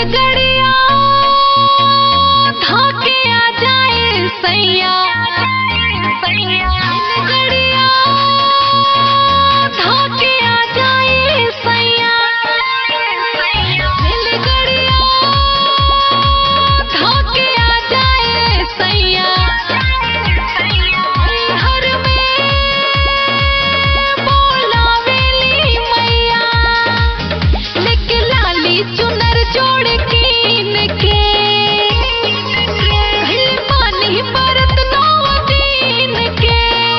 गड़िया धाके आ जाए सैया, गड़िया धाके आ जाए सैया, गड़िया धाके आ जाए सैया। हर में बोलावेली मैया, लेके लाली चुनर जोड़ कीन के, भइल पानी बरत नौ दिन के,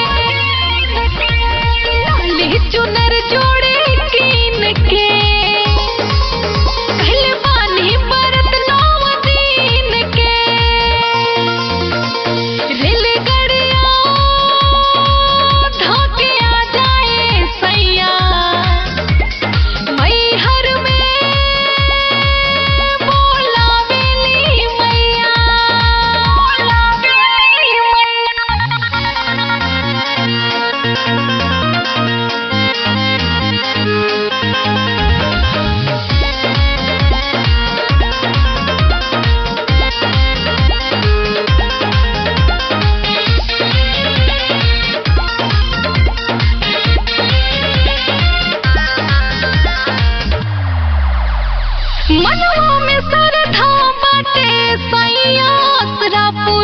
लाली चुनर जोड़ कीन के, भइल पानी बरत नौ दिन के। रेलगाड़िया धाके आ जाए सैया, मैहर में बोलावेली मैया, मनवा में श्रद्धा बाटे सैया, असरा